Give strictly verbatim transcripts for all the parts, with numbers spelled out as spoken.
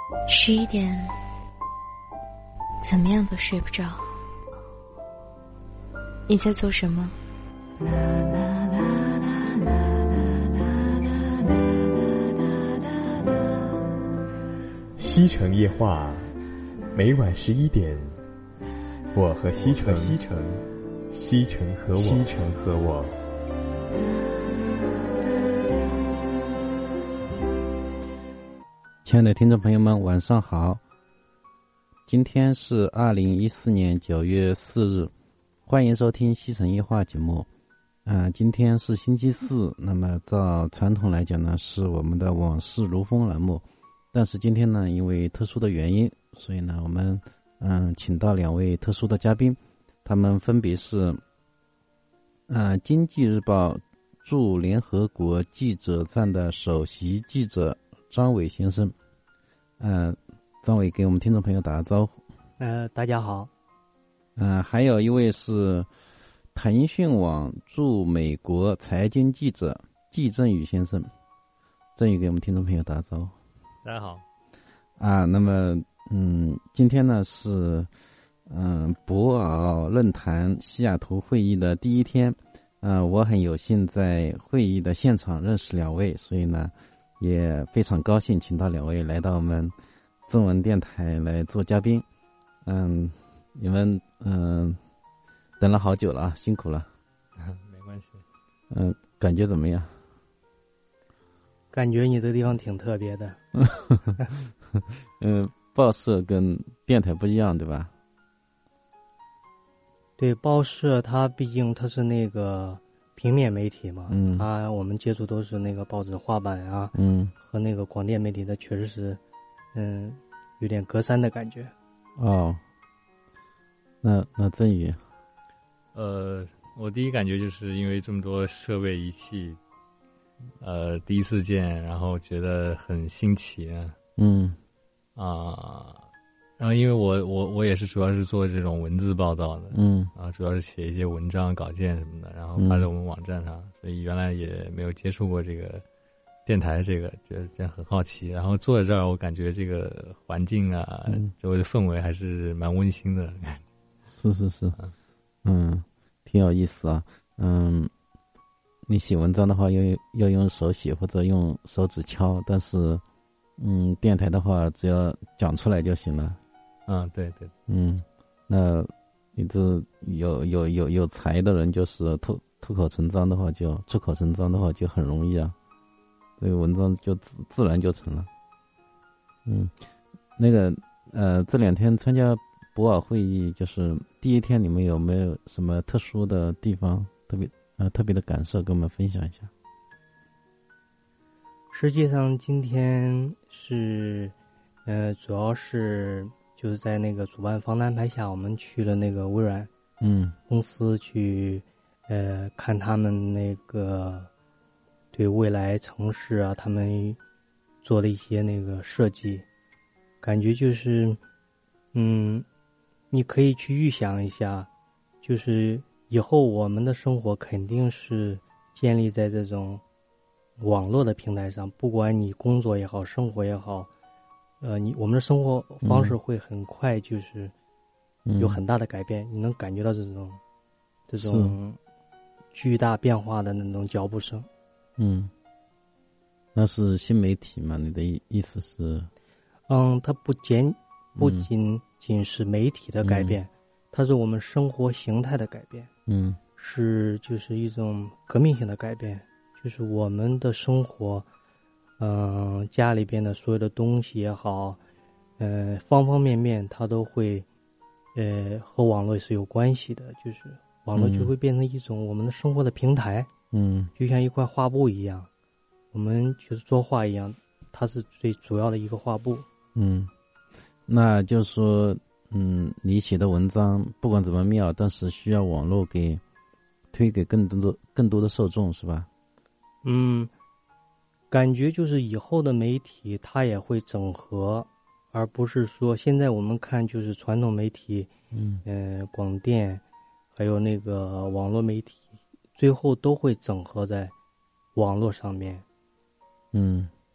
十一点，怎么样都睡不着。你在做什么？ 西城夜话，每晚十一点，我和西城，西城，西城和我，西城和我。 亲爱的听众朋友们，晚上好。今天是二零一四年九月四日，欢迎收听西城夜话节目。啊、呃，今天是星期四，那么照传统来讲呢，是我们的往事如风栏目。但是今天呢，因为特殊的原因，所以呢，我们嗯、呃、请到两位特殊的嘉宾，他们分别是呃《经济日报》驻联合国记者站的首席记者张伟先生。呃，张伟给我们听众朋友打个招呼。 呃，大家好。 呃，还有一位是腾讯网驻美国财经记者季振宇先生。振宇给我们听众朋友打个招呼。 大家好。 啊，那么嗯，今天呢是嗯博鳌论坛西雅图会议的第一天。呃，我很有幸在会议的现场认识两位，所以呢也非常高兴请到两位来到我们中文电台来做嘉宾。嗯，你们嗯等了好久了啊，辛苦了。 没关系。 嗯，感觉怎么样？ 感觉你这个地方挺特别的。 嗯，报社跟电台不一样，对吧？ 对，报社它毕竟它是那个平面媒体嘛， 嗯， 它我们接触都是那个报纸画版啊， 嗯， 和那个广电媒体，它确实是，嗯，有点隔山的感觉。 哦，那那振宇， 呃，我第一感觉就是因为这么多设备仪器，呃，第一次见，然后觉得很新奇啊。 嗯， 啊。然后因为我我我也是主要是做这种文字报道的， 嗯， 啊，主要是写一些文章稿件什么的，然后发在我们网站上，嗯、所以原来也没有接触过这个电台，这个觉得这样很好奇。然后坐在这儿，我感觉这个环境啊，嗯、周围的氛围还是蛮温馨的。 是是是，嗯，挺有意思啊。嗯，你写文章的话要要用手写或者用手指敲，但是嗯，电台的话只要讲出来就行了。 嗯，对对， 嗯，那你这有有有有才的人，就是脱脱口成章的话就，就出口成章的话就很容易啊，这个文章就自自然就成了。嗯，那个呃，这两天参加博鳌会议，就是第一天，你们有没有什么特殊的地方，特别呃特别的感受，跟我们分享一下？ 实际上今天是，呃，主要是。就是在那个主办方的安排下，我们去了那个微软嗯公司去，呃，看他们那个对未来城市啊，他们做了一些那个设计，感觉就是，嗯，你可以去预想一下，就是以后我们的生活肯定是建立在这种网络的平台上，不管你工作也好，生活也好。呃，你我们的生活方式会很快，就是有很大的改变，嗯、你能感觉到这种这种巨大变化的那种脚步声。 嗯，那是新媒体嘛？你的意意思是？ 嗯，它不仅不仅仅是媒体的改变，嗯、它是我们生活形态的改变。 嗯， 是就是一种革命性的改变，就是我们的生活。嗯，家里边的所有的东西也好，呃，方方面面它都会，呃，和网络是有关系的。就是网络就会变成一种我们的生活的平台， 嗯， 就像一块画布一样，我们就是作画一样，它是最主要的一个画布。 嗯，那就是说，嗯，你写的文章不管怎么妙，但是需要网络给推给更多的更多的受众，是吧？ 嗯。感觉就是以后的媒体它也会整合，而不是说现在我们看就是传统媒体， 嗯， 呃，广电，还有那个网络媒体，最后都会整合在网络上面。 嗯，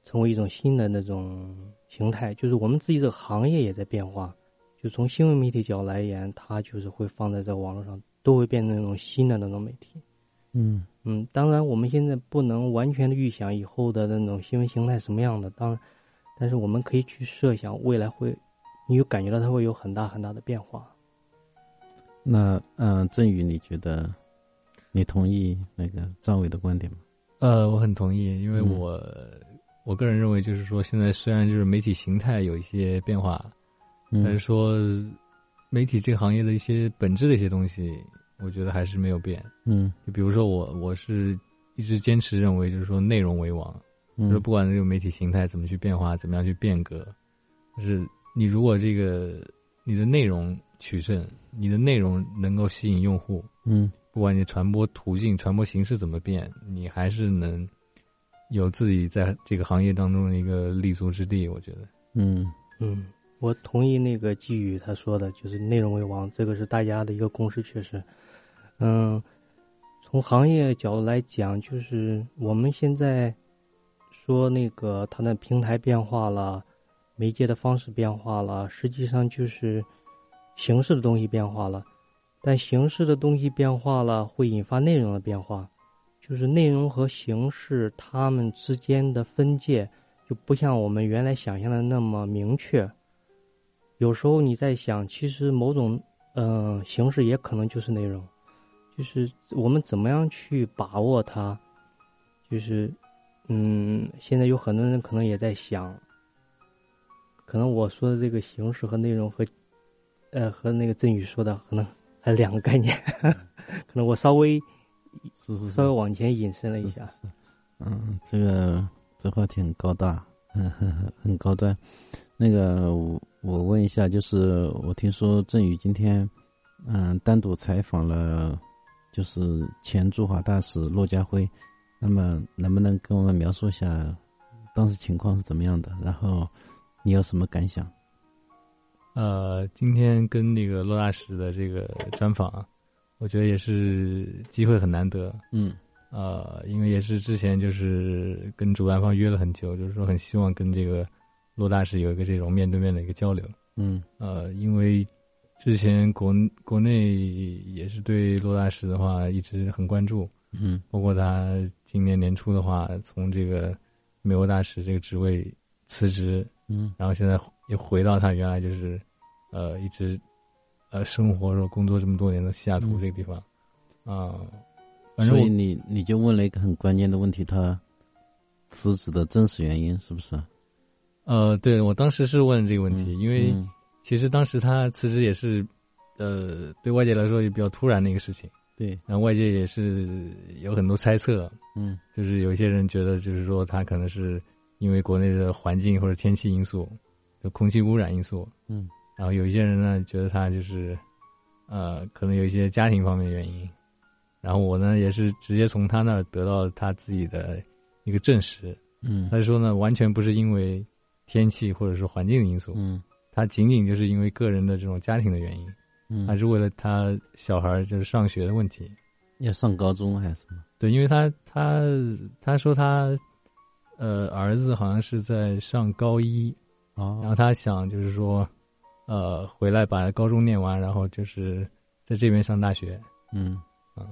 成为一种新的那种形态，就是我们自己这个行业也在变化。就从新闻媒体角度来言，它就是会放在这个网络上，都会变成那种新的那种媒体。 嗯嗯，当然我们现在不能完全的预想以后的那种新闻形态什么样的，当然，但是我们可以去设想未来会，你有感觉到它会有很大很大的变化。 那嗯、呃，振宇，你觉得你同意那个赵伟的观点吗？ 呃，我很同意，因为我、嗯、我个人认为，就是说，现在虽然就是媒体形态有一些变化，嗯、但是说媒体这个行业的一些本质的一些东西，我觉得还是没有变。嗯，就比如说我我是一直坚持认为，就是说内容为王，嗯、就是不管这个媒体形态怎么去变化，怎么样去变革，就是你如果这个你的内容取胜，你的内容能够吸引用户，嗯。不管你传播途径、传播形式怎么变，你还是能有自己在这个行业当中的一个立足之地。我觉得， 嗯嗯，我同意那个季宇他说的，就是内容为王，这个是大家的一个共识，确实。嗯，从行业角度来讲，就是我们现在说那个它的平台变化了，媒介的方式变化了，实际上就是形式的东西变化了。但形式的东西变化了，会引发内容的变化，就是内容和形式它们之间的分界就不像我们原来想象的那么明确。有时候你在想，其实某种嗯、呃、形式也可能就是内容，就是我们怎么样去把握它，就是嗯，现在有很多人可能也在想，可能我说的这个形式和内容和呃和那个振宇说的可能还是两个概念，可能我稍微是是稍微往前引申了一下。 是是是嗯，这个这话题很高大，很很很高端。那个我我问一下，就是我听说振宇今天嗯单独采访了，就是前驻华大使骆家辉，那么能不能跟我们描述一下当时情况是怎么样的？然后你有什么感想？ 呃，今天跟那个骆大使的这个专访，我觉得也是机会很难得。嗯，呃，因为也是之前就是跟主办方约了很久，就是说很希望跟这个骆大使有一个这种面对面的一个交流。嗯，呃，因为之前国国内也是对骆大使的话一直很关注。嗯，包括他今年年初的话，从这个美国大使这个职位辞职。嗯，然后现在也回到他原来就是，呃，一直，呃，生活或者工作这么多年的西雅图这个地方，啊、嗯呃， 所以你你就问了一个很关键的问题，他辞职的真实原因是不是？ 呃，对，我当时是问这个问题，嗯、因为其实当时他辞职也是，呃，对外界来说也比较突然的一个事情。 对， 然后外界也是有很多猜测，嗯，就是有一些人觉得就是说他可能是。因为国内的环境或者天气因素，就空气污染因素，嗯，然后有一些人呢觉得他就是，呃，可能有一些家庭方面的原因，然后我呢也是直接从他那儿得到他自己的一个证实，嗯，他说呢完全不是因为天气或者是环境的因素，嗯，他仅仅就是因为个人的这种家庭的原因，嗯，他是为了他小孩就是上学的问题， 要上高中还是什么？ 对，因为他他他说他。呃，儿子好像是在上高一，哦，然后他想就是说，呃，回来把高中念完，然后就是在这边上大学。嗯嗯，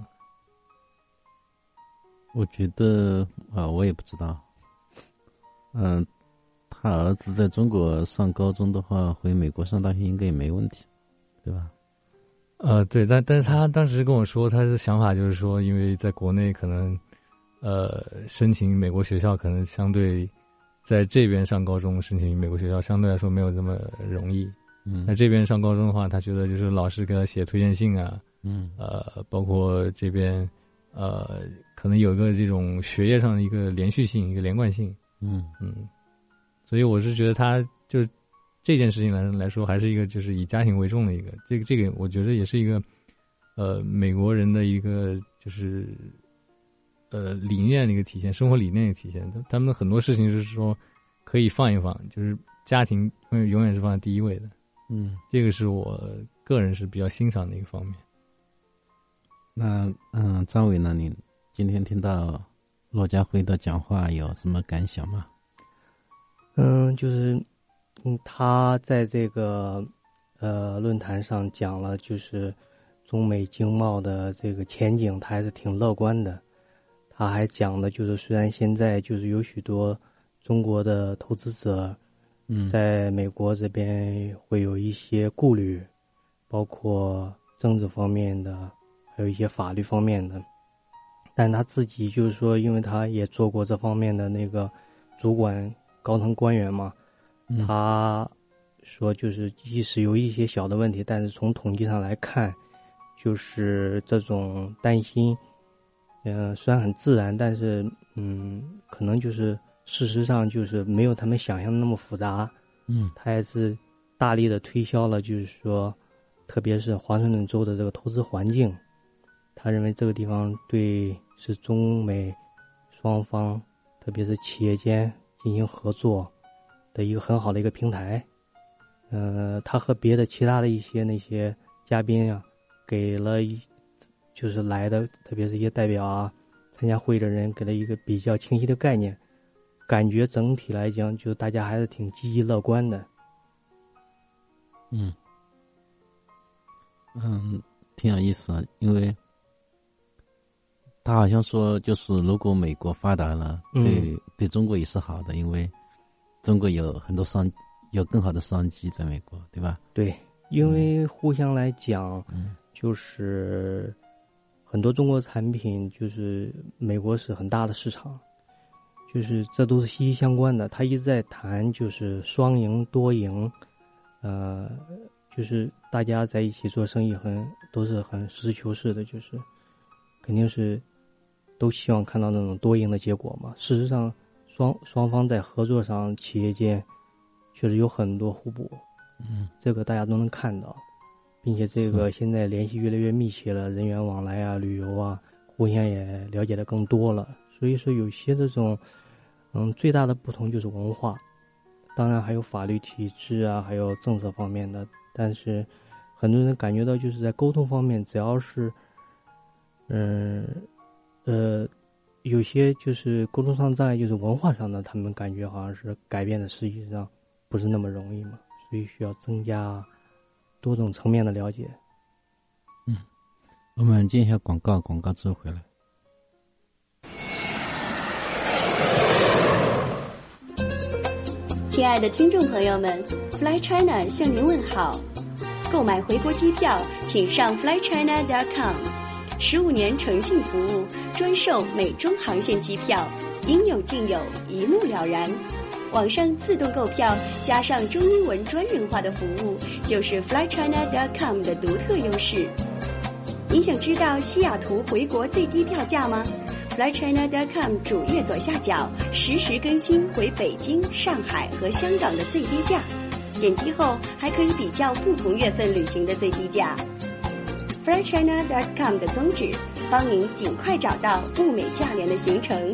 我觉得啊，我也不知道。嗯、呃，他儿子在中国上高中的话，回美国上大学应该也没问题，对吧？ 呃，对，但但是他当时跟我说，他的想法就是说，因为在国内可能。呃，申请美国学校可能相对，在这边上高中申请美国学校相对来说没有这么容易。嗯，那这边上高中的话，他觉得就是老师给他写推荐信啊，嗯，呃，包括这边，呃，可能有一个这种学业上的一个连续性、一个连贯性。嗯嗯，所以我是觉得他就这件事情来来说，还是一个就是以家庭为重的一个，这个这个我觉得也是一个，呃，美国人的一个就是。呃，理念的一个体现，生活理念的体现。他们的很多事情是说可以放一放，就是家庭永远是放在第一位的。嗯，这个是我个人是比较欣赏的一个方面。 那嗯，张伟呢？你今天听到骆家辉的讲话有什么感想吗？ 嗯，就是嗯，他在这个呃论坛上讲了，就是中美经贸的这个前景，他还是挺乐观的。他还讲的就是，虽然现在就是有许多中国的投资者，嗯，在美国这边会有一些顾虑，包括政治方面的，还有一些法律方面的。但他自己就是说，因为他也做过这方面的那个主管高层官员嘛，嗯、他说就是即使有一些小的问题，但是从统计上来看，就是这种担心，嗯、呃，虽然很自然，但是嗯，可能就是事实上就是没有他们想象的那么复杂。嗯，他也是大力的推销了，就是说，特别是华盛顿州的这个投资环境。他认为这个地方对是中美双方，特别是企业间进行合作的一个很好的一个平台。呃，他和别的其他的一些那些嘉宾啊，给了一就是来的，特别是一些代表啊，参加会议的人给了一个比较清晰的概念，感觉整体来讲，就大家还是挺积极乐观的。 嗯嗯，挺有意思啊，因为他好像说，就是如果美国发达了，对、嗯、对中国也是好的，因为中国有很多商有更好的商机在美国，对吧？ 对，因为互相来讲，嗯、就是很多中国产品，就是美国是很大的市场，就是这都是息息相关的。他一直在谈就是双赢多赢，呃，就是大家在一起做生意很都是很实事求是的，就是肯定是。都希望看到那种多赢的结果嘛。事实上，双双方在合作上，企业间确实有很多互补，嗯，这个大家都能看到，并且这个现在联系越来越密切了，人员往来啊、旅游啊，互相也了解的更多了。所以说，有些这种，嗯，最大的不同就是文化，当然还有法律体制啊，还有政策方面的。但是，很多人感觉到就是在沟通方面，只要是，嗯。呃，有些就是沟通上障碍，就是文化上的，他们感觉好像是改变的，实际上不是那么容易嘛，所以需要增加多种层面的了解。 嗯，我们接一下广告，广告之后回来。 亲爱的听众朋友们 ，Fly China 向您问好。购买回国机票，请上 fly china dot com。十五年诚信服务，专售美中航线机票，应有尽有，一目了然。网上自动购票加上中英文专人化的服务，就是 fly china dot com 的独特优势。您想知道西雅图回国最低票价吗？ fly china dot com 主页左下角实时更新回北京、上海和香港的最低价，点击后还可以比较不同月份旅行的最低价。fly china dot com 的宗旨，帮您尽快找到物美价廉的行程。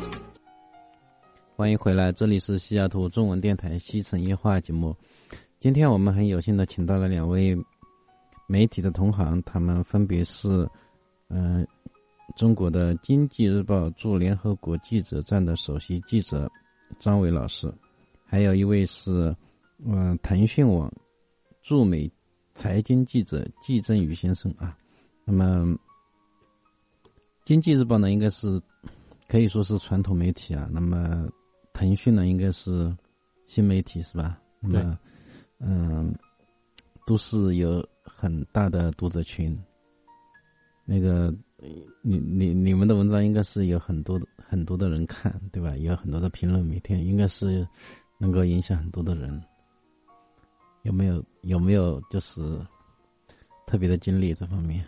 欢迎回来，这里是西雅图中文电台西城夜话节目。今天我们很有幸的请到了两位媒体的同行，他们分别是呃中国的经济日报驻联合国记者站的首席记者张伟老师，还有一位是嗯、呃、腾讯网驻美财经记者季振宇先生啊。那么经济日报呢应该是可以说是传统媒体啊，那么腾讯呢应该是新媒体是吧？那么嗯都是有很大的读者群。那个你你你们的文章应该是有很多很多的人看，对吧？有很多的评论，每天应该是能够影响很多的人。有没有有没有就是特别的经历这方面？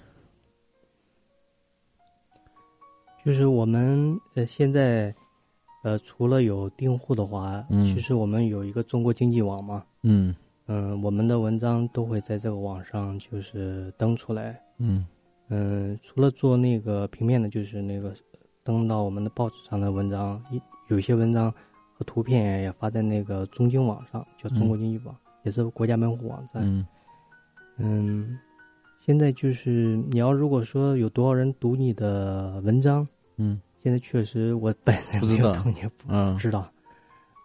就是我们呃现在呃除了有订户的话，嗯，其实我们有一个中国经济网嘛，嗯嗯、呃，我们的文章都会在这个网上就是登出来，嗯嗯、呃，除了做那个平面的，就是那个登到我们的报纸上的文章，一有些文章和图片也发在那个中经网上，叫中国经济网。嗯，也是国家门户网站。嗯嗯，现在就是你要如果说有多少人读你的文章，嗯，现在确实我本人没有读，你不知道。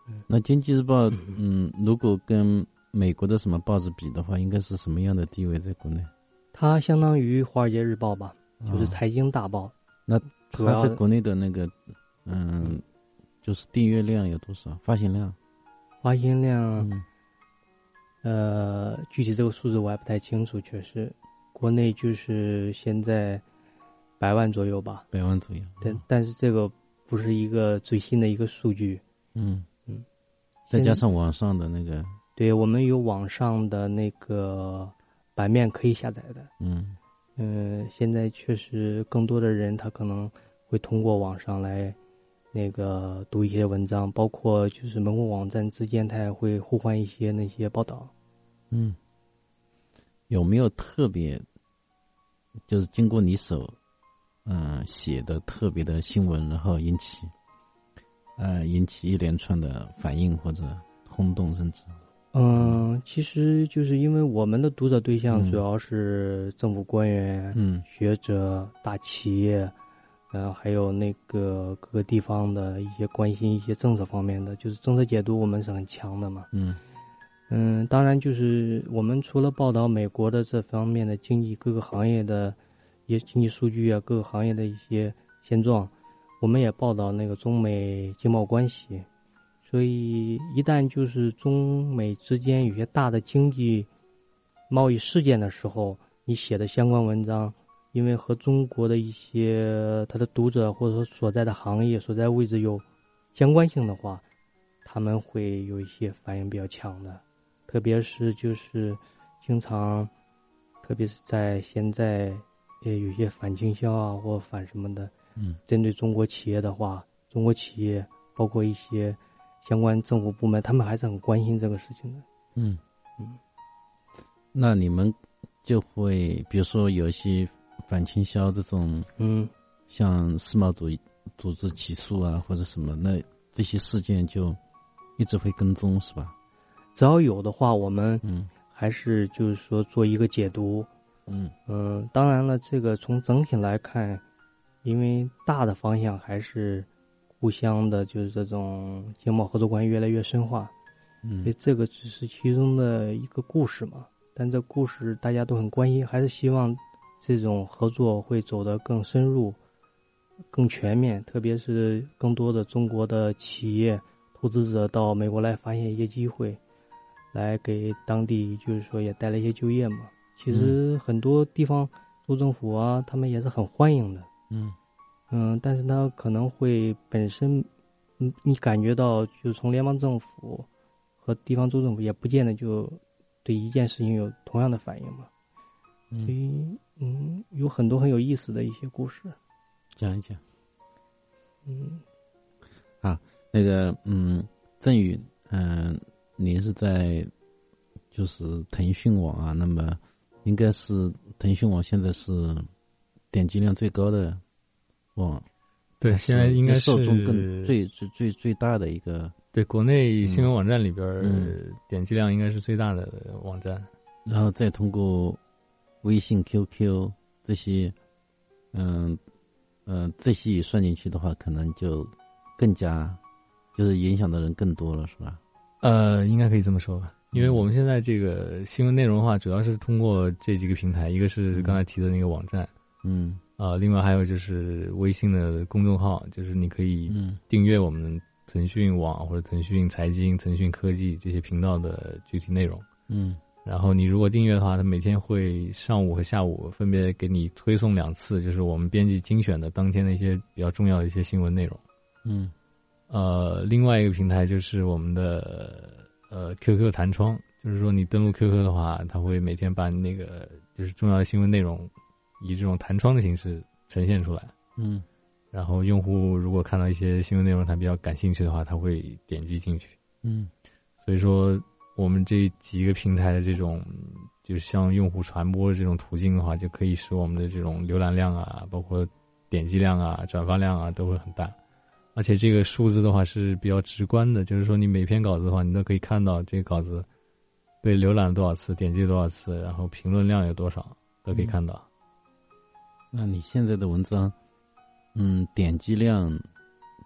那经济日报，嗯，如果跟美国的什么报纸比的话，应该是什么样的地位在国内？ 它相当于华尔街日报吧，就是财经大报。 哦、那它在国内的那个，嗯，就是订阅量有多少？发行量？ 发行量， 嗯、 呃，具体这个数字我还不太清楚，确实，国内就是现在百万左右吧， 百万左右。 但、哦、但是这个不是一个最新的一个数据。 嗯嗯，再加上网上的那个， 对，我们有网上的那个版面可以下载的。 嗯嗯、呃，现在确实更多的人他可能会通过网上来那个读一些文章，包括就是门户网站之间，他也会互换一些那些报道。 嗯，有没有特别就是经过你手，嗯、呃，写的特别的新闻，然后引起？呃，引起一连串的反应或者轰动，甚至， 嗯，其实就是因为我们的读者对象主要是政府官员、 嗯、 学者、大企业，呃，还有那个各个地方的一些关心一些政策方面的，就是政策解读我们是很强的嘛。 嗯嗯，当然就是我们除了报道美国的这方面的经济各个行业的一些经济数据啊，各个行业的一些现状。我们也报道那个中美经贸关系，所以一旦就是中美之间有些大的经济贸易事件的时候，你写的相关文章，因为和中国的一些他的读者或者说所在的行业所在位置有相关性的话，他们会有一些反应比较强的，特别是就是经常，特别是在现在也有些反倾销啊或反什么的。 嗯， 针对中国企业的话，中国企业包括一些相关政府部门，他们还是很关心这个事情的。 嗯嗯， 那你们就会比如说有一些反倾销这种， 嗯， 像世贸组组织起诉啊或者什么，那这些事件就一直会跟踪是吧？ 只要有的话，我们嗯还是就是说做一个解读。 嗯嗯，当然了，这个从整体来看。因为大的方向还是互相的，就是这种经贸合作关系越来越深化， 嗯， 所以这个只是其中的一个故事嘛。但这故事大家都很关心，还是希望这种合作会走得更深入、更全面，特别是更多的中国的企业投资者到美国来发现一些机会，来给当地就是说也带来一些就业嘛。其实很多地方州政府啊，他们也是很欢迎的。 嗯嗯，但是它可能会本身，嗯，你感觉到就是从联邦政府和地方州政府也不见得就对一件事情有同样的反应嘛。 嗯， 所以嗯，有很多很有意思的一些故事， 讲一讲。 嗯， 啊，那个嗯，振宇，嗯、呃，您是在就是腾讯网啊，那么应该是腾讯网现在是点击量最高的网， 对，现在应该是受众更最最最最大的一个。 对，国内新闻网站里边、 嗯、 点击量应该是最大的网站， 然后再通过微信、Q Q 这些，嗯嗯、呃，这些算进去的话，可能就更加就是影响的人更多了，是吧？ 呃，应该可以这么说吧。因为我们现在这个新闻内容的话，主要是通过这几个平台，一个是刚才提的那个网站， 嗯， 啊、呃，另外还有就是微信的公众号，就是你可以订阅我们腾讯网或者腾讯财经、腾讯科技这些频道的具体内容， 嗯， 然后你如果订阅的话，它每天会上午和下午分别给你推送两次，就是我们编辑精选的当天的一些比较重要的一些新闻内容， 嗯， 呃，另外一个平台就是我们的。呃 ，Q Q 弹窗，就是说你登录 Q Q 的话，它会每天把那个就是重要的新闻内容以这种弹窗的形式呈现出来。 嗯， 然后用户如果看到一些新闻内容他比较感兴趣的话，他会点击进去。 嗯， 所以说我们这几个平台的这种就是向用户传播的这种途径的话，就可以使我们的这种浏览量啊，包括点击量啊、转发量啊都会很大。而且这个数字的话是比较直观的，就是说你每篇稿子的话，你都可以看到这个稿子被浏览了多少次，点击了多少次，然后评论量有多少，都可以看到。 嗯、那你现在的文章，嗯，点击量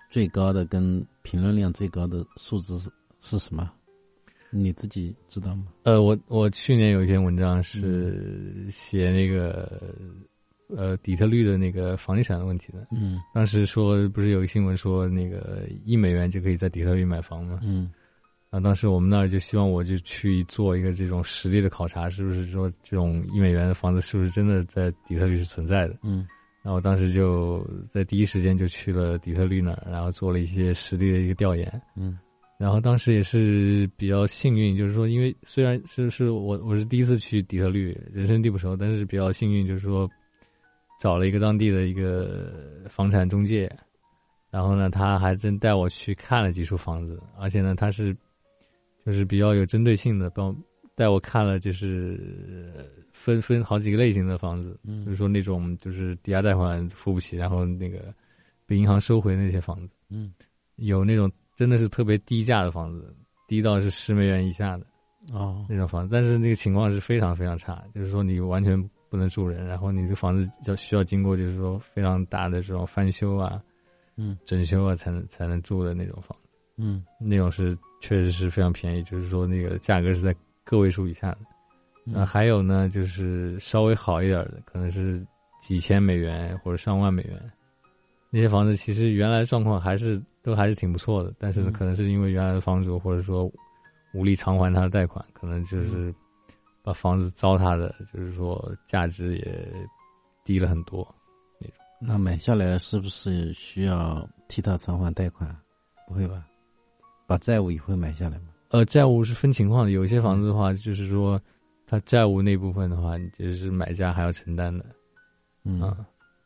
最高的跟评论量最高的数字是是什么？你自己知道吗？ 呃，我我去年有一篇文章是写那个、嗯、呃底特律的那个房地产的问题的。 嗯， 当时说不是有个新闻说那个一美元就可以在底特律买房吗？ 嗯， 啊，当时我们那儿就希望我就去做一个这种实地的考察，是不是说这种一美元的房子是不是真的在底特律是存在的？ 嗯， 然后当时就在第一时间就去了底特律那儿，然后做了一些实地的一个调研。 嗯。 然后当时也是比较幸运，就是说，因为虽然是是我我是第一次去底特律，人生地不熟，但是比较幸运，就是说找了一个当地的一个房产中介，然后呢，他还真带我去看了几处房子，而且呢，他是就是比较有针对性的，帮带我看了就是分分好几个类型的房子， 嗯， 就是说那种就是抵押贷款付不起，然后那个被银行收回那些房子， 嗯， 有那种。真的是特别低价的房子，低到是十美元以下的哦那种房子，但是那个情况是非常非常差，就是说你完全不能住人，然后你这个房子要需要经过就是说非常大的这种翻修啊， 嗯， 整修啊才能才能住的那种房子， 嗯， 那种是确实是非常便宜，就是说那个价格是在个位数以下的。那、 嗯、 还有呢，就是稍微好一点的，可能是几千美元或者上万美元。那些房子其实原来状况还是都还是挺不错的，但是呢，可能是因为原来的房主或者说无力偿还他的贷款，可能就是把房子糟蹋的，就是说价值也低了很多那种。 那买下来是不是需要替他偿还贷款？不会吧？把债务也会买下来吗？ 呃，债务是分情况的，有些房子的话，就是说他债务那部分的话，你就是买家还要承担的。 嗯。 啊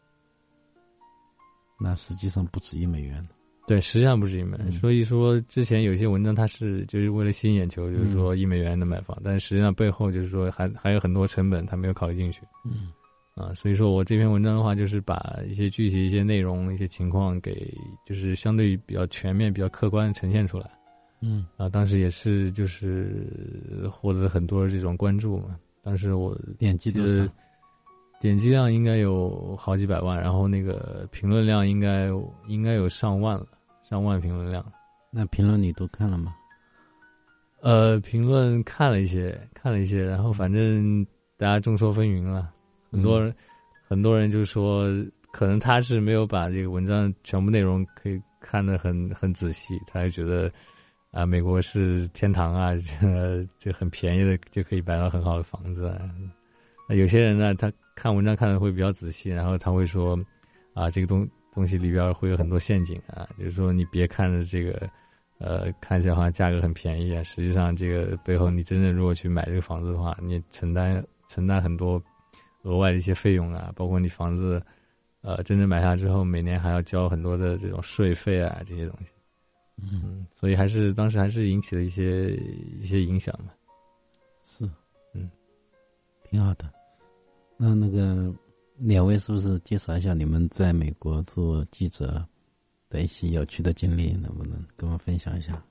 那实际上不止一美元， 对，实际上不止一美元。 嗯、 所以说，之前有些文章它是就是为了吸引眼球，就是说一美元的买房，嗯、但实际上背后就是说还还有很多成本，它没有考虑进去。 嗯， 啊，所以说我这篇文章的话，就是把一些具体一些内容、一些情况给就是相对比较全面、比较客观呈现出来。 嗯， 啊，当时也是就是获得了很多这种关注嘛。当时我点击多少？ 点击量应该有好几百万，然后那个评论量应该应该有上万了，上万评论量。 那评论你都看了吗？ 呃，评论看了一些，看了一些，然后反正大家众说纷纭了，很多人、嗯、很多人就说，可能他是没有把这个文章全部内容可以看得很很仔细，他就觉得啊，美国是天堂啊，这这很便宜的就可以买到很好的房子啊。有些人呢，他看文章看的会比较仔细，然后他会说，啊，这个东东西里边会有很多陷阱啊，就是说你别看着这个，呃，看起来好像价格很便宜啊，实际上这个背后你真正如果去买这个房子的话，你承担承担很多额外的一些费用啊，包括你房子，呃，真正买下之后，每年还要交很多的这种税费啊这些东西，嗯，所以还是当时还是引起了一些一些影响嘛， 是， 嗯， 挺好的。那那个两位是不是介绍一下你们在美国做记者的一些有趣的经历，能不能跟我们分享一下？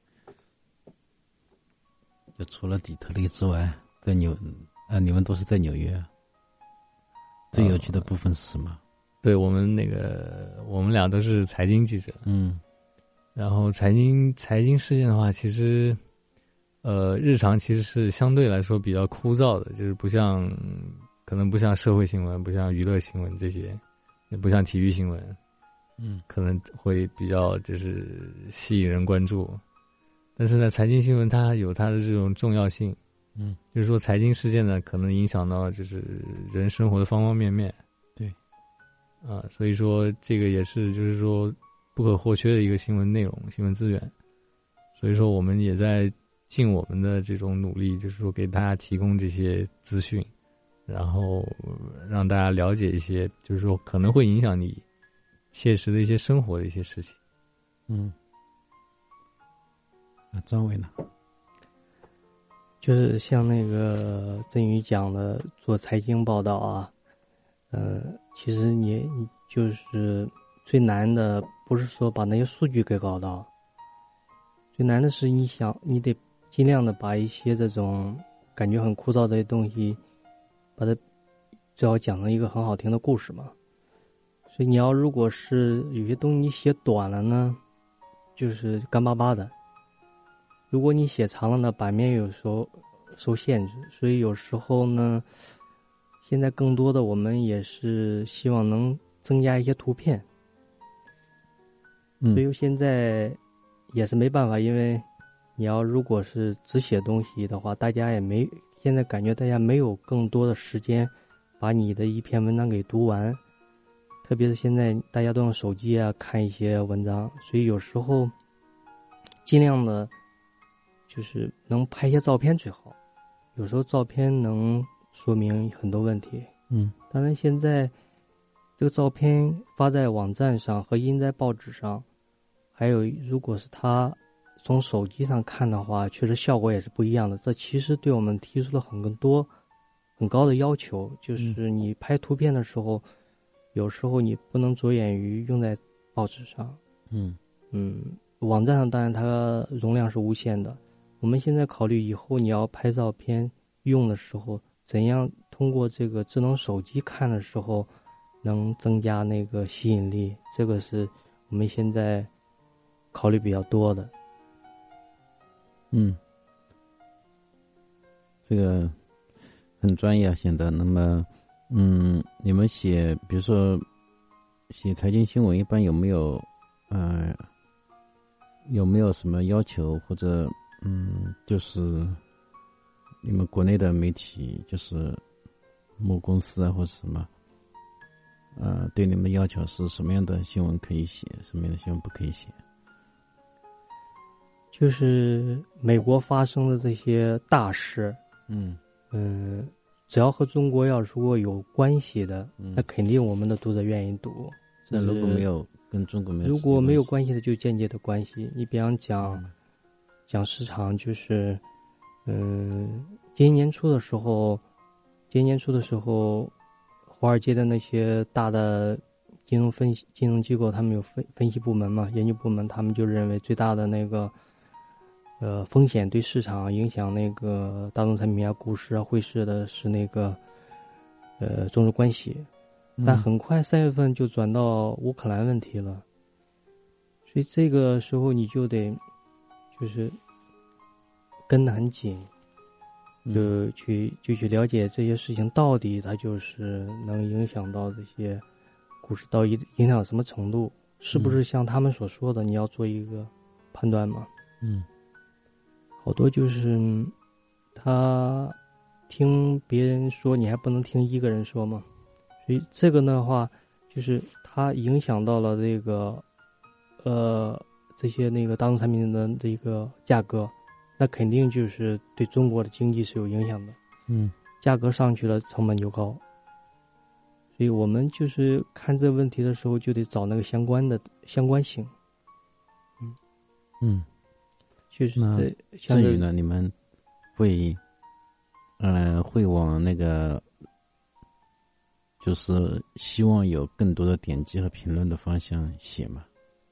就除了底特律之外，在纽啊，你们都是在纽约，最有趣的部分是什么？ 呃、对我们那个，我们俩都是财经记者， 嗯， 然后财经财经事件的话，其实呃，日常其实是相对来说比较枯燥的，就是不像。可能不像社会新闻，不像娱乐新闻这些，也不像体育新闻， 嗯， 可能会比较就是吸引人关注。但是呢，财经新闻它有它的这种重要性， 嗯， 就是说财经事件呢，可能影响到就是人生活的方方面面。 对， 啊，所以说这个也是就是说不可或缺的一个新闻内容、新闻资源。所以说我们也在尽我们的这种努力，就是说给大家提供这些资讯。然后让大家了解一些，就是说可能会影响你切实的一些生活的一些事情。 嗯，那张伟呢？ 就是像那个振宇讲的，做财经报道啊，呃，其实你你就是最难的，不是说把那些数据给搞到，最难的是你想，你得尽量的把一些这种感觉很枯燥的东西。把它最好讲了一个很好听的故事嘛， 所以你要如果是有些东西你写短了呢，就是干巴巴的；如果你写长了呢，版面有时候受限制。所以有时候呢，现在更多的我们也是希望能增加一些图片。 嗯， 所以现在也是没办法，因为你要如果是只写东西的话，大家也没现在感觉大家没有更多的时间把你的一篇文章给读完。特别是现在大家都用手机啊看一些文章，所以有时候尽量的就是能拍一些照片最好，有时候照片能说明很多问题。 嗯， 当然现在这个照片发在网站上和印在报纸上，还有如果是他从手机上看的话，确实效果也是不一样的。这其实对我们提出了很多很高的要求，就是你拍图片的时候，有时候你不能着眼于用在报纸上。 嗯嗯，网站上当然它容量是无限的。我们现在考虑以后你要拍照片用的时候，怎样通过这个智能手机看的时候能增加那个吸引力，这个是我们现在考虑比较多的。 嗯，这个很专业啊，显得。那么嗯，你们写比如说写财经新闻一般有没有呃有没有什么要求，或者嗯就是你们国内的媒体就是某公司啊或者什么呃对你们要求是什么样的新闻可以写，什么样的新闻不可以写？ 就是美国发生的这些大事， 嗯嗯，只要和中国要如果有关系的， 嗯那肯定我们的读者愿意读。 那如果没有跟中国没有， 如果没有关系的，就间接的关系。你比方讲、 嗯、 讲市场，就是嗯，今年年初的时候，今年年初的时候，华尔街的那些大的金融分析金融机构，他们有分分析部门嘛，研究部门，他们就认为最大的那个呃风险对市场影响那个大宗产品啊、股市啊、汇市的是那个呃中日关系。但很快三月份就转到乌克兰问题了，所以这个时候你就得就是跟得很紧，就去就去了解这些事情到底它就是能影响到这些股市到影影响什么程度，是不是像他们所说的你要做一个判断嘛？ 嗯， 好多就是他听别人说，你还不能听一个人说嘛。所以这个的话，就是它影响到了这个，呃，这些那个大宗产品的这个价格，那肯定就是对中国的经济是有影响的。 嗯， 价格上去了，成本就高。所以我们就是看这个问题的时候，就得找那个相关的相关性。嗯嗯， 就是这。 至于呢，你们会，呃，会往那个。就是希望有更多的点击和评论的方向写嘛。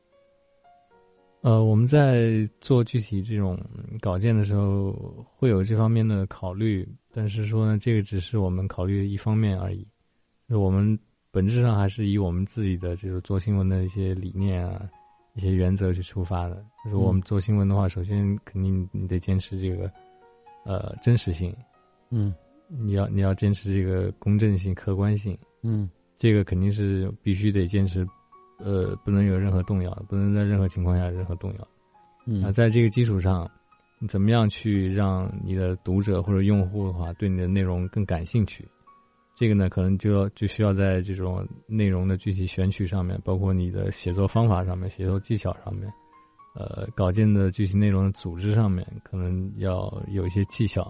呃，我们在做具体这种稿件的时候，会有这方面的考虑，但是说呢，这个只是我们考虑的一方面而已。我们本质上还是以我们自己的这种做新闻的一些理念啊、一些原则去出发的。就是我们做新闻的话，首先肯定你得坚持这个呃真实性， 嗯。 你要你要坚持这个公正性、客观性， 嗯， 这个肯定是必须得坚持，呃，不能有任何动摇，不能在任何情况下有任何动摇。 嗯， 啊，在这个基础上，你怎么样去让你的读者或者用户的话对你的内容更感兴趣？这个呢，可能就要就需要在这种内容的具体选取上面，包括你的写作方法上面、写作技巧上面，呃，稿件的具体内容的组织上面，可能要有一些技巧。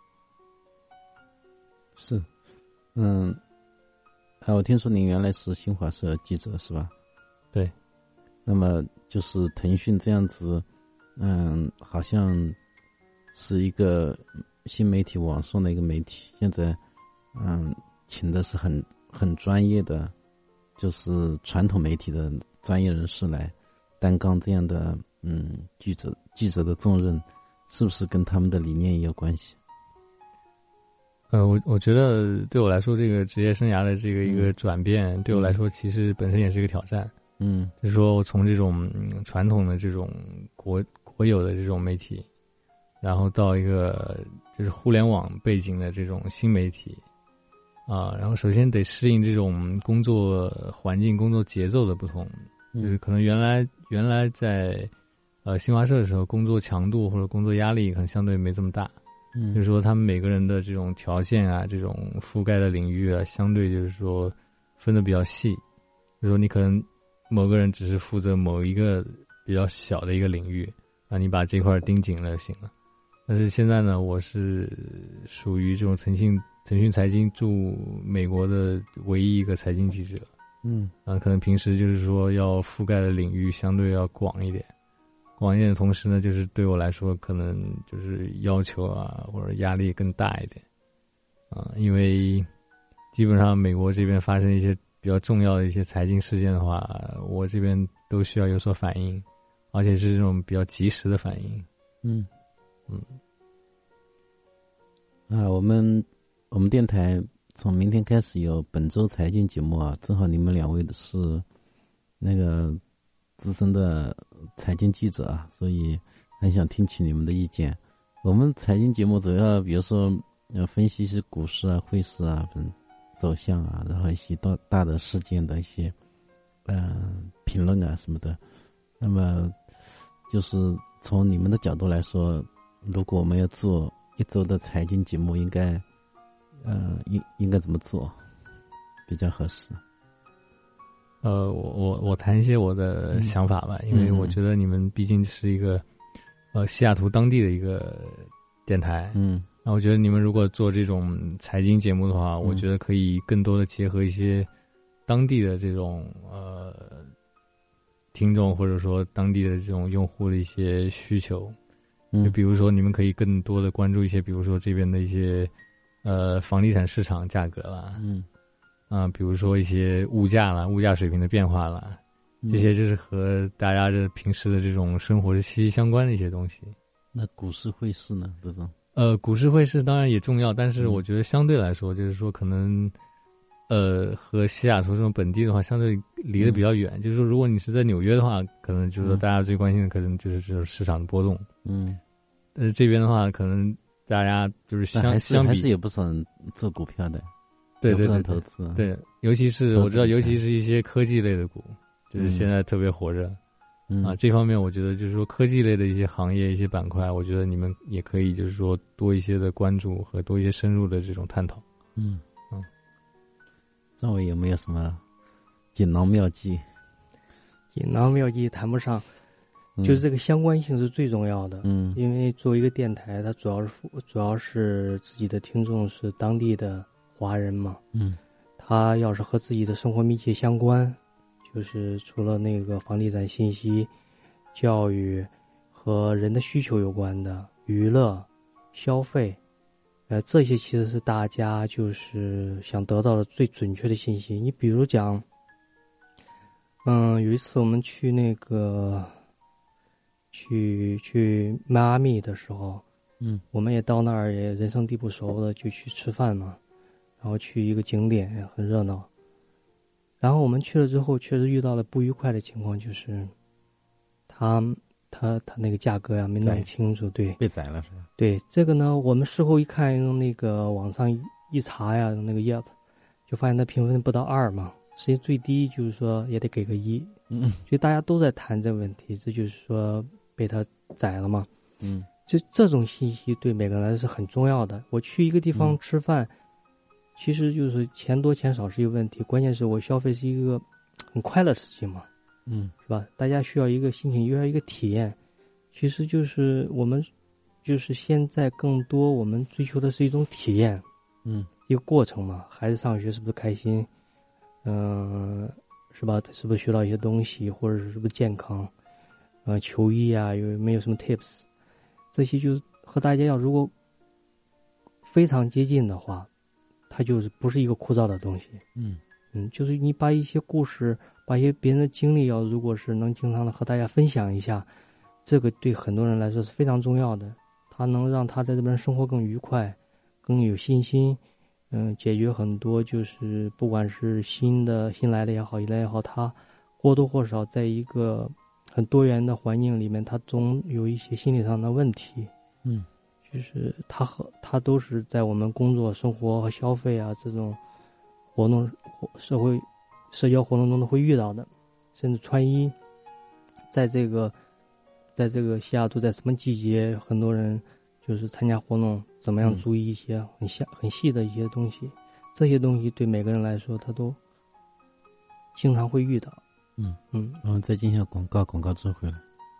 是，嗯，啊，我听说您原来是新华社记者是吧？ 对。 那么就是腾讯这样子，嗯，好像是一个新媒体网送的一个媒体，现在，嗯，请的是很很专业的，就是传统媒体的专业人士来担纲这样的，嗯，记者记者的重任，是不是跟他们的理念也有关系？ 呃，我我觉得对我来说，这个职业生涯的这个一个转变，嗯、对我来说其实本身也是一个挑战。 嗯， 就是说我从这种传统的这种国国有的这种媒体，然后到一个就是互联网背景的这种新媒体，啊，然后首先得适应这种工作环境、工作节奏的不同， 嗯、 就是可能原来原来在呃新华社的时候，工作强度或者工作压力可能相对没这么大。 嗯， 就是说他们每个人的这种条线啊，这种覆盖的领域啊，相对就是说分得比较细。就是说你可能某个人只是负责某一个比较小的一个领域，啊，你把这块盯紧了就行了。但是现在呢，我是属于这种腾讯腾讯财经驻美国的唯一一个财经记者。 嗯， 啊，可能平时就是说要覆盖的领域相对要广一点。广一点的同时呢，就是对我来说可能就是要求啊或者压力更大一点啊，因为基本上美国这边发生一些比较重要的一些财经事件的话，我这边都需要有所反应，而且是这种比较及时的反应。 嗯嗯啊，我们我们电台从明天开始有本周财经节目啊，正好你们两位的是那个资深的财经记者啊，所以很想听取你们的意见。我们财经节目主要比如说要分析一些股市啊、汇市啊走向啊，然后一些大大的事件的一些呃评论啊什么的。那么就是从你们的角度来说，如果我们要做一周的财经节目，应该呃应应该怎么做比较合适？ 呃，我我我谈一些我的想法吧，嗯、因为我觉得你们毕竟是一个呃西雅图当地的一个电台， 嗯， 那我觉得你们如果做这种财经节目的话，嗯、我觉得可以更多的结合一些当地的这种呃听众或者说当地的这种用户的一些需求， 嗯， 就比如说你们可以更多的关注一些，比如说这边的一些呃房地产市场价格啦， 嗯。 啊、呃，比如说一些物价啦、物价水平的变化啦，这些就是和大家的平时的这种生活是息息相关的一些东西。 那股市汇市呢？这种呃，股市汇市当然也重要，但是我觉得相对来说，就是说可能呃和西雅图这种本地的话，相对离得比较远。嗯、就是说，如果你是在纽约的话，可能就是说大家最关心的可能就是这种市场的波动。 嗯， 但是这边的话，可能大家就是相还是相比还是有不少人做股票的。 对对对， 投资对，尤其是我知道，尤其是一些科技类的股，就是现在特别火热。 嗯啊，这方面我觉得就是说科技类的一些行业、一些板块，我觉得你们也可以就是说多一些的关注和多一些深入的这种探讨。 嗯嗯， 赵伟有没有什么锦囊妙计？ 锦囊妙计谈不上， 嗯、 就是这个相关性是最重要的。 嗯， 因为作为一个电台，它主要是主要是自己的听众是当地的华人嘛， 嗯， 他要是和自己的生活密切相关，就是除了那个房地产信息、教育和人的需求有关的娱乐、消费，呃，这些其实是大家就是想得到的最准确的信息。你比如讲，嗯，有一次我们去那个去去迈阿密的时候， 嗯， 我们也到那儿也人生地不熟的，就去吃饭嘛。然后去一个景点很热闹，然后我们去了之后，确实遇到了不愉快的情况，就是他他他那个价格呀没弄清楚，对， 被宰了是吧？ 对，这个呢，我们事后一看，用那个网上一查呀，用那个 Yelp， 就发现它评分不到二嘛，实际最低就是说也得给个一， 嗯， 所以大家都在谈这个问题，这就是说被他宰了嘛， 嗯， 就这种信息对每个人来说是很重要的。我去一个地方吃饭。嗯，其实就是钱多钱少是一个问题，关键是我消费是一个很快乐的事情嘛， 嗯， 是吧？大家需要一个心情，需要一个体验。其实就是我们，就是现在更多我们追求的是一种体验， 嗯， 一个过程嘛。孩子上学是不是开心？嗯、呃，是吧？是不是学到一些东西，或者是是不是健康？呃，求医啊，有没有什么 tips？ 这些就是和大家要如果非常接近的话。它就是不是一个枯燥的东西， 嗯嗯，就是你把一些故事，把一些别人的经历，要如果是能经常的和大家分享一下，这个对很多人来说是非常重要的。它能让他在这边生活更愉快， 更有信心，嗯，解决很多就是不管是新的新来的也好，以来也好，他或多或少在一个很多元的环境里面，他总有一些心理上的问题。 嗯， 就是他和他都是在我们工作、生活和消费啊这种活动、社会社交活动中都会遇到的，甚至穿衣，在这个在这个西雅图，在什么季节，很多人就是参加活动，怎么样注意一些很细、很细的一些东西，这些东西对每个人来说，他都经常会遇到。 嗯嗯， 然后再进行广告，广告之后回来。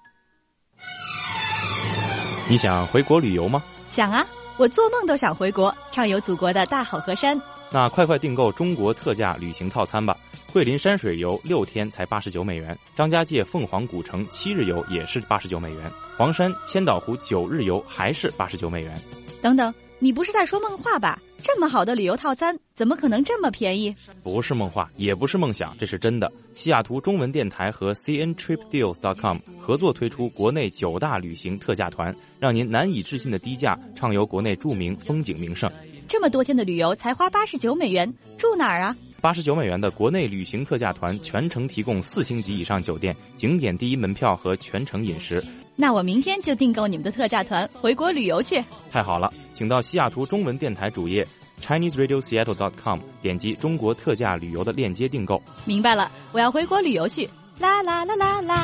你想回国旅游吗？ 想啊，我做梦都想回国，畅游祖国的大好河山。 那快快订购中国特价旅行套餐吧！桂林山水游六天才八十九美元，张家界凤凰古城七日游也是八十九美元，黄山千岛湖九日游还是八十九美元。 等等，你不是在说梦话吧？这么好的旅游套餐，怎么可能这么便宜？ 不是梦话，也不是梦想，这是真的。西雅图中文电台和 C N Trip Deals dot com 合作推出国内九大旅行特价团，让您难以置信的低价畅游国内著名风景名胜。 这么多天的旅游才花八十九美元，住哪儿啊？ 八十九美元的国内旅行特价团，全程提供四星级以上酒店、景点第一门票和全程饮食。 那我明天就订购你们的特价团，回国旅游去。 太好了，请到西雅图中文电台主页 Chinese Radio Seattle dot com 点击中国特价旅游的链接订购。 明白了，我要回国旅游去。啦啦啦啦啦！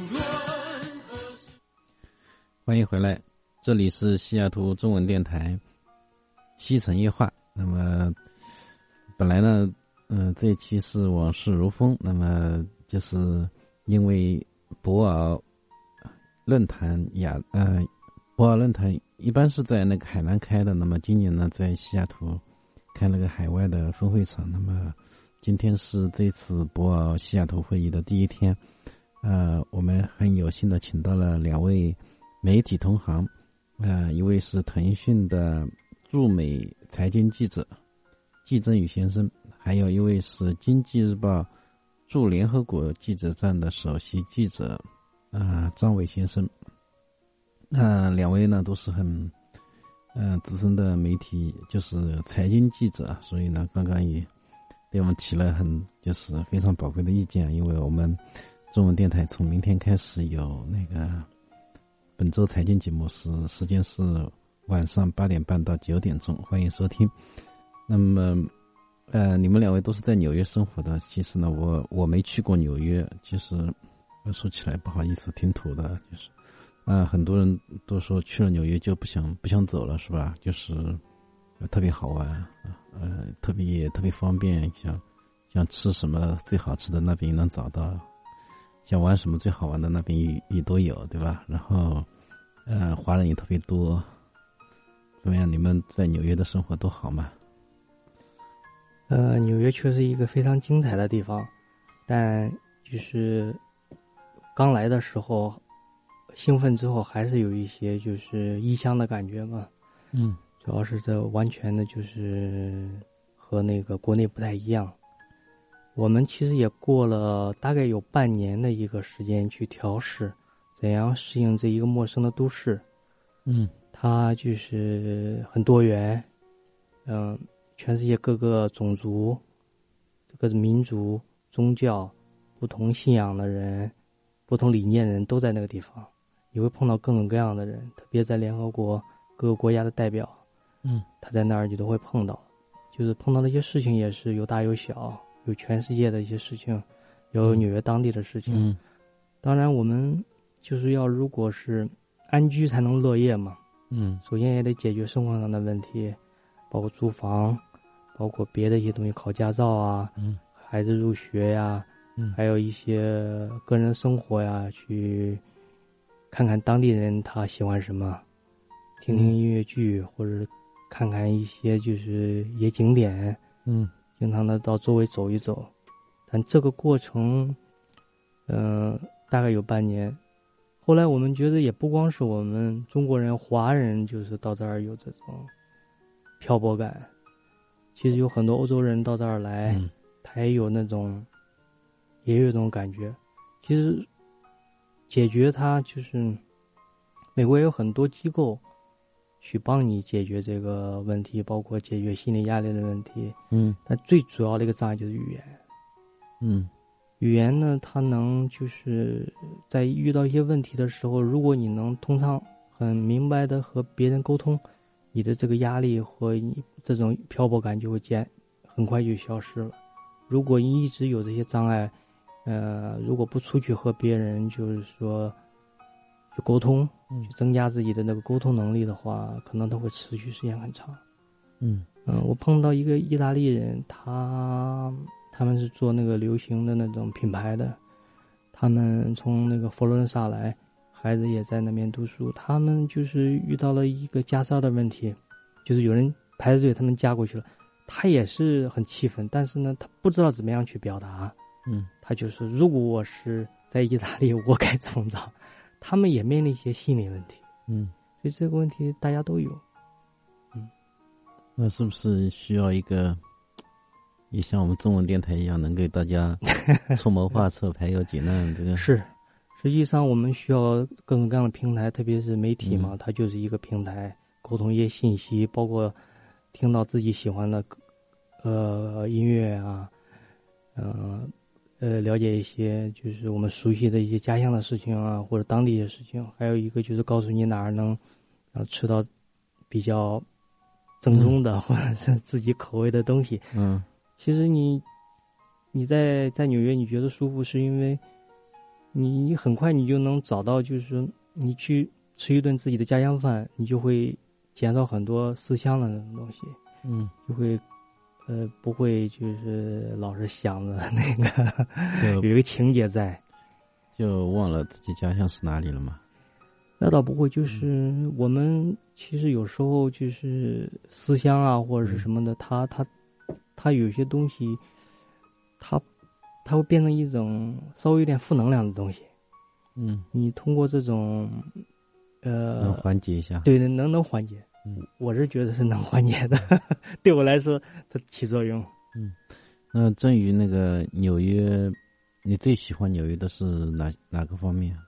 欢迎回来，这里是西雅图中文电台西城夜话。那么本来呢，嗯、呃，这一期是往事如风，那么就是因为博鳌论坛亚呃，博鳌论坛一般是在那个海南开的，那么今年呢，在西雅图开了个海外的分会场。那么今天是这次博鳌西雅图会议的第一天，呃，我们很有幸的请到了两位媒体同行，呃，一位是腾讯的驻美财经记者季振宇先生，还有一位是经济日报驻联合国记者站的首席记者啊、呃，张伟先生。那、呃、两位呢都是很嗯、呃、资深的媒体，就是财经记者，所以呢刚刚也对我们提了很就是非常宝贵的意见。因为我们中文电台从明天开始有那个本周财经节目，是时间是晚上八点半到九点钟，欢迎收听。那么呃你们两位都是在纽约生活的，其实呢我我没去过纽约，其实说起来不好意思，挺土的，就是啊、呃，很多人都说去了纽约就不想不想走了，是吧？就是特别好玩，呃，特别也特别方便，想想吃什么最好吃的那边也能找到，想玩什么最好玩的那边也也都有，对吧？然后呃，华人也特别多。怎么样？你们在纽约的生活都好吗？ 呃，纽约确实一个非常精彩的地方，但就是刚来的时候兴奋之后还是有一些就是异乡的感觉嘛。 嗯， 主要是这完全的就是和那个国内不太一样。我们其实也过了大概有半年的一个时间去调试，怎样适应这一个陌生的都市。 嗯， 它就是很多元，嗯，全世界各个种族、各个民族、宗教、不同信仰的人、不同理念的人都在那个地方。你会碰到各种各样的人，特别在联合国各个国家的代表， 嗯， 他在那儿你都会碰到，就是碰到的一些事情也是有大有小，有全世界的一些事情，有纽约当地的事情。 嗯， 当然我们就是要如果是安居才能乐业嘛， 嗯， 首先也得解决生活上的问题，包括租房，包括别的一些东西，考驾照啊， 嗯， 孩子入学呀， 嗯， 还有一些个人生活呀，去看看当地人他喜欢什么，听听音乐剧，嗯、或者看看一些就是一些景点， 嗯， 经常的到周围走一走。但这个过程，嗯、呃，大概有半年。后来我们觉得也不光是我们中国人、华人，就是到这儿有这种漂泊感。其实有很多欧洲人到这儿来， 嗯、 他也有那种，也有一种感觉。其实解决它就是，美国也有很多机构去帮你解决这个问题，包括解决心理压力的问题。 嗯， 但最主要的一个障碍就是语言。 嗯， 语言呢，它能就是在遇到一些问题的时候，如果你能通畅、很明白的和别人沟通，你的这个压力和你这种漂泊感就会渐很快就消失了。如果你一直有这些障碍，呃，如果不出去和别人就是说去沟通，去增加自己的那个沟通能力的话，可能它会持续时间很长。 嗯嗯、呃，我碰到一个意大利人，他他们是做那个流行的那种品牌的，他们从那个佛罗伦萨来，孩子也在那边读书，他们就是遇到了一个家骚的问题，就是有人排着队，他们嫁过去了，他也是很气愤，但是呢，他不知道怎么样去表达。 嗯， 他就说，如果我是在意大利，我该怎么着？他们也面临一些心理问题。 嗯， 所以这个问题大家都有。嗯， 那是不是需要一个也像我们中文电台一样，能给大家出谋划策、排忧解难？这个是，实际上我们需要各种各样的平台，特别是媒体嘛， 嗯、 它就是一个平台，沟通一些信息，包括听到自己喜欢的呃音乐啊，呃呃了解一些就是我们熟悉的一些家乡的事情啊，或者当地的事情。还有一个就是告诉你哪儿能然后吃到比较正宗的、嗯、或者是自己口味的东西。 嗯， 其实你你在在纽约你觉得舒服，是因为你你很快你就能找到，就是你去吃一顿自己的家乡饭，你就会减少很多思乡的那种东西。 嗯， 就会呃不会就是老是想着那个有一个情节在， 就忘了自己家乡是哪里了嘛。 那倒不会，就是我们其实有时候就是思乡啊或者是什么的，它它它有些东西它它会变成一种稍微有点负能量的东西。 嗯， 你通过这种呃能缓解一下。 对的，能能缓解。 嗯， 我是觉得是能缓解的，对我来说它起作用。 嗯，那至于那个纽约，你最喜欢纽约的是哪哪个方面？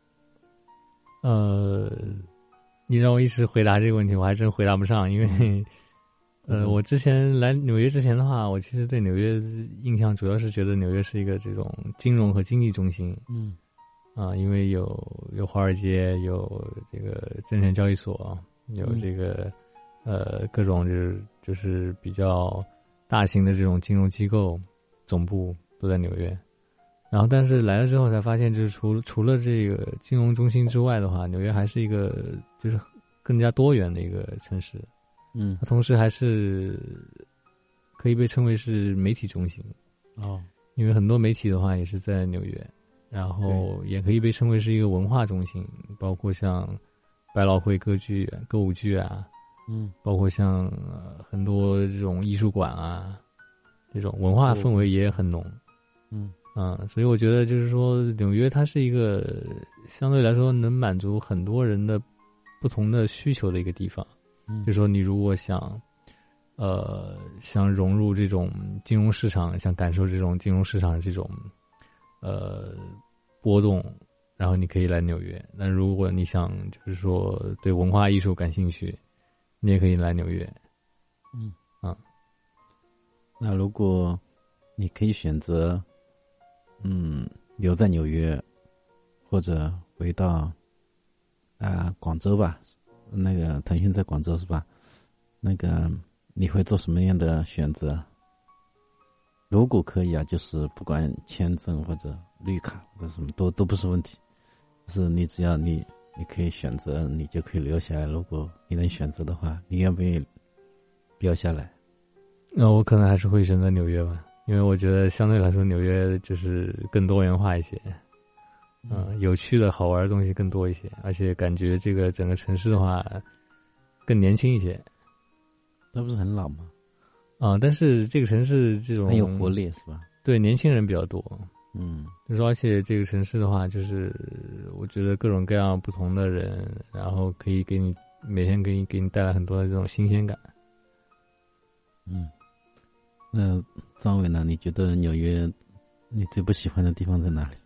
呃，你让我一时回答这个问题，我还真回答不上，因为，呃，我之前来纽约之前的话，我其实对纽约印象主要是觉得纽约是一个这种金融和经济中心。 嗯， 啊，因为有有华尔街，有这个证券交易所，有这个、嗯、呃各种就是就是比较大型的这种金融机构总部都在纽约。然后但是来了之后才发现，就是除除了这个金融中心之外的话，纽约还是一个就是更加多元的一个城市。 嗯， 它同时还是可以被称为是媒体中心。 哦， 因为很多媒体的话也是在纽约。然后也可以被称为是一个文化中心，包括像百老汇歌剧、歌舞剧啊， 嗯， 包括像、呃、很多这种艺术馆啊，这种文化氛围也很浓。 嗯嗯，所以我觉得就是说，纽约它是一个相对来说能满足很多人的不同的需求的一个地方。 嗯， 就是说你如果想，呃，想融入这种金融市场，想感受这种金融市场的这种，呃，波动，然后你可以来纽约。那如果你想就是说对文化艺术感兴趣，你也可以来纽约。 嗯啊， 那如果你可以选择。嗯，留在纽约，或者回到啊、呃、广州吧。那个腾讯在广州是吧？那个你会做什么样的选择？如果可以啊，就是不管签证或者绿卡或者什么都都不是问题，就是你只要你你可以选择，你就可以留下来。如果你能选择的话，你愿不愿意留下来？ 那我可能还是会选择纽约吧。因为我觉得相对来说纽约就是更多元化一些，嗯、呃，有趣的好玩的东西更多一些，而且感觉这个整个城市的话更年轻一些。 那不是很老吗？ 啊、呃，但是这个城市这种很有活力是吧？ 对，年轻人比较多。 嗯， 就是而且这个城市的话，就是我觉得各种各样不同的人，然后可以给你每天给你给你带来很多的这种新鲜感。 嗯。那张伟呢？你觉得纽约你最不喜欢的地方在哪里？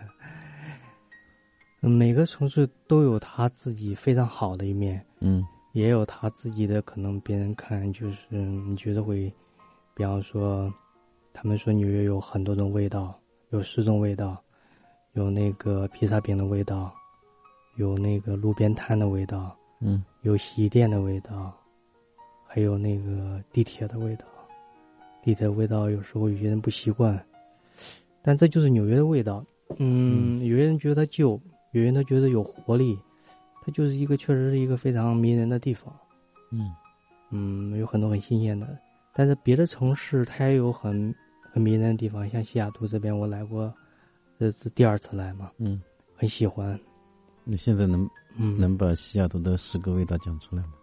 每个城市都有它自己非常好的一面。 嗯， 也有他自己的可能，别人看就是你觉得会，比方说，他们说纽约有很多种味道，有十种味道，有那个披萨饼的味道，有那个路边摊的味道， 嗯， 有洗衣店的味道，还有那个地铁的味道。地铁的味道有时候有些人不习惯，但这就是纽约的味道。嗯，有些人觉得它旧，有些人他觉得有活力，它就是一个确实是一个非常迷人的地方。 嗯嗯，有很多很新鲜的，但是别的城市它也有很很迷人的地方，像西雅图这边我来过，这是第二次来嘛， 嗯， 很喜欢。 你现在能嗯能把西雅图的十个味道讲出来吗？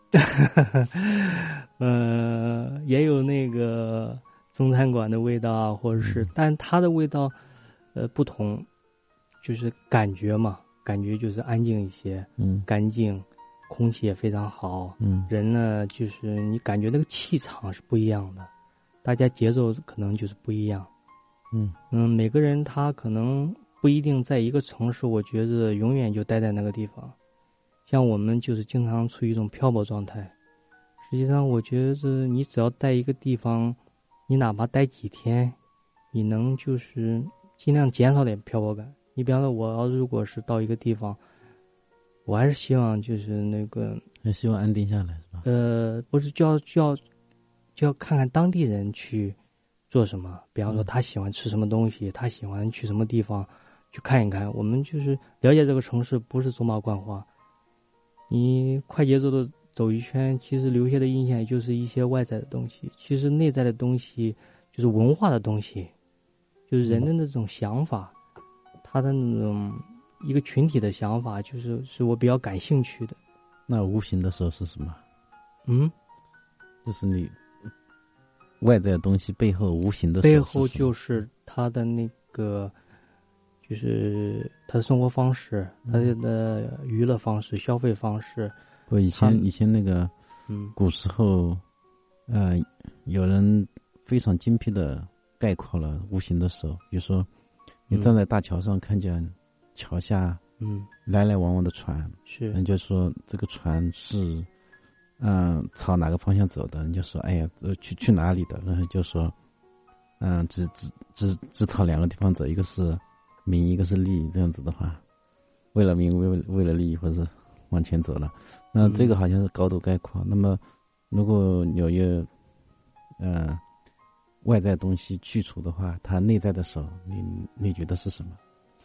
呃，也有那个中餐馆的味道，或者是， 嗯、 但它的味道，呃，不同，就是感觉嘛，感觉就是安静一些， 嗯， 干净，空气也非常好， 嗯， 人呢，就是你感觉那个气场是不一样的，大家节奏可能就是不一样， 嗯嗯，每个人他可能不一定在一个城市，我觉得永远就待在那个地方。像我们就是经常处于一种漂泊状态，实际上我觉得你只要待一个地方，你哪怕待几天，你能就是尽量减少点漂泊感。你比方说我要如果是到一个地方，我还是希望就是那个还希望安定下来是吧？ 呃，不是就要就要就要看看当地人去做什么，比方说他喜欢吃什么东西，他喜欢去什么地方去看一看。我们就是了解这个城市，不是走马观花。你快节奏的走一圈，其实留下的印象也就是一些外在的东西，其实内在的东西就是文化的东西，就是人的那种想法，他的那种一个群体的想法，就是是我比较感兴趣的。 那无形的时候是什么？ 嗯， 就是你外在的东西背后无形的时候， 背后就是他的那个。就是他的生活方式，他的娱乐方式、消费方式。 不，以前以前那个， 嗯， 古时候，呃，有人非常精辟的概括了无形的手。比如说，你站在大桥上，看见桥下， 嗯， 来来往往的船， 是， 人就说这个船是，嗯、呃，朝哪个方向走的？人就说，哎呀，呃，去去哪里的？然后就说，嗯、呃，只只只只朝两个地方走，一个是名，一个是利，这样子的话，为了名，为为了利，或者是往前走了，那这个好像是高度概括。嗯、那么，如果纽约，呃，外在东西去除的话，它内在的手，你你觉得是什么？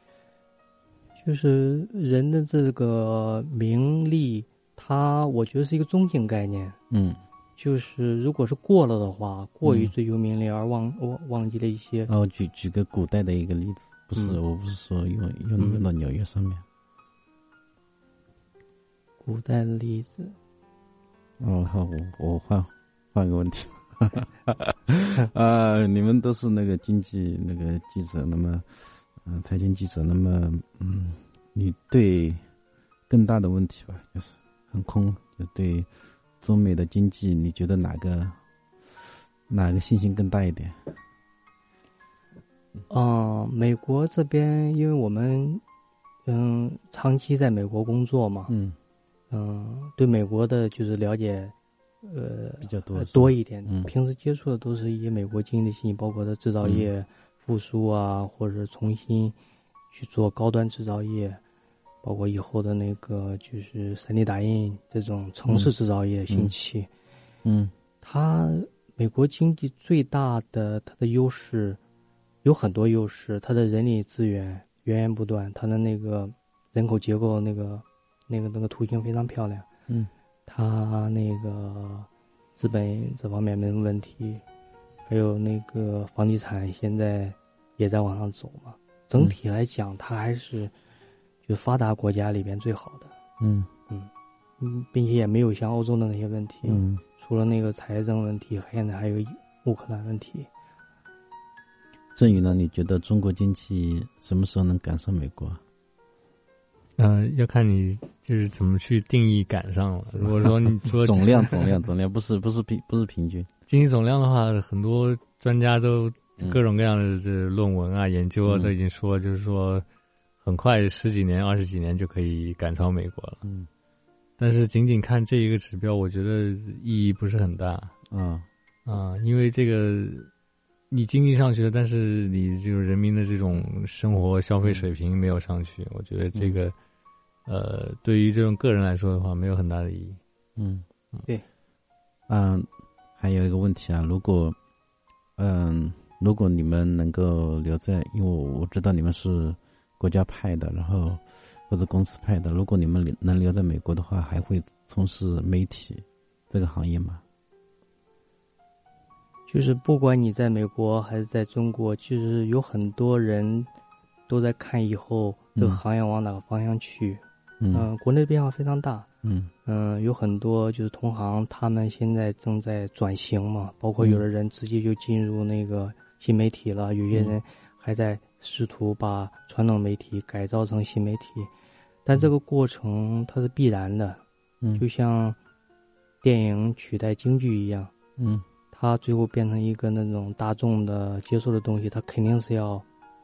就是人的这个名利，它我觉得是一个中性概念。 嗯， 就是如果是过了的话，过于追求名利而忘忘忘记了一些。 哦，举举个古代的一个例子。不是、嗯，我不是说用用用到纽约上面。 古代的例子。 哦，好，我我换换个问题。啊，你们都是那个经济那个记者，那么，嗯、呃，财经记者，那么，嗯，你对更大的问题吧，就是很空，就对中美的经济，你觉得哪个哪个信心更大一点？ 嗯、呃，美国这边，因为我们嗯长期在美国工作嘛， 嗯嗯、呃，对美国的就是了解呃比较多、呃、 多一点、 嗯， 平时接触的都是一些美国经济的信息，包括它制造业复苏啊、嗯，或者重新去做高端制造业，包括以后的那个就是 三 D 打印这种城市制造业兴起， 嗯，嗯它美国经济最大的它的优势。有很多优势，它的人力资源源源不断，它的那个人口结构那个那个那个图形非常漂亮， 嗯， 它那个资本这方面没什么问题，还有那个房地产现在也在往上走嘛。整体来讲，它还是就发达国家里边最好的， 嗯嗯嗯，并且也没有像欧洲的那些问题， 嗯，除了那个财政问题，现在还有乌克兰问题。 振宇呢？你觉得中国经济什么时候能赶上美国？ 呃，要看你就是怎么去定义赶上了。如果说你说总量、总量、总量，不是不是平不是平均经济总量的话，很多专家都各种各样的这论文啊、嗯、研究啊都已经说，就是说很快十几年、二十几年就可以赶超美国了。 嗯， 但是仅仅看这一个指标，我觉得意义不是很大。 啊啊，因为这个你经济上去了，但是你就是人民的这种生活消费水平没有上去，我觉得这个、嗯、呃，对于这种个人来说的话，没有很大的意义。 嗯， 对。 嗯，还有一个问题啊，如果嗯，如果你们能够留在，因为我知道你们是国家派的，然后或者公司派的，如果你们能留在美国的话，还会从事媒体这个行业吗？ 就是不管你在美国还是在中国，其实有很多人都在看以后这个行业往哪个方向去。嗯、呃，国内变化非常大。 嗯嗯、呃，有很多就是同行，他们现在正在转型嘛，包括有的人直接就进入那个新媒体了，有些人还在试图把传统媒体改造成新媒体，但这个过程它是必然的。 嗯， 就像电影取代京剧一样。 嗯。 它最后变成一个那种大众的接受的东西，它肯定是要，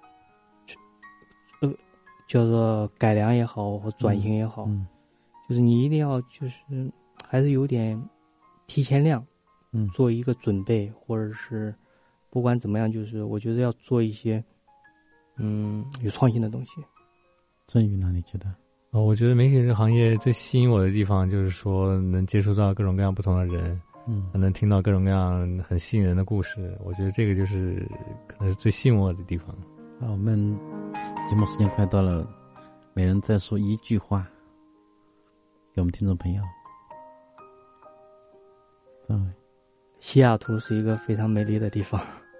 呃，叫做改良也好或转型也好， 嗯， 就是你一定要就是还是有点提前量， 嗯， 做一个准备，或者是不管怎么样，就是我觉得要做一些嗯有创新的东西。 振宇呢？你觉得？ 哦，我觉得媒体这个行业最吸引我的地方就是说能接触到各种各样不同的人。 嗯， 能听到各种各样很吸引人的故事，我觉得这个就是可能是最吸引我的地方。 好，我们节目时间快到了，每人再说一句话给我们听众朋友。张伟， 西雅图是一个非常美丽的地方。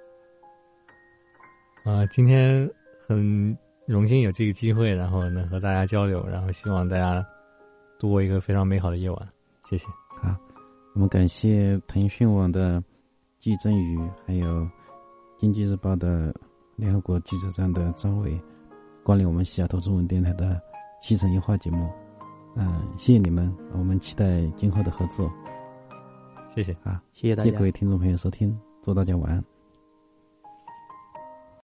啊，今天很荣幸有这个机会，然后能和大家交流，然后希望大家度过一个非常美好的夜晚。谢谢。 好。我们感谢腾讯网的季振宇，还有经济日报的联合国记者站的张伟，光临我们西雅图中文电台的西城一话节目。嗯，谢谢你们，我们期待今后的合作。 谢谢啊， 谢谢大家， 谢谢各位听众朋友收听，祝大家晚安。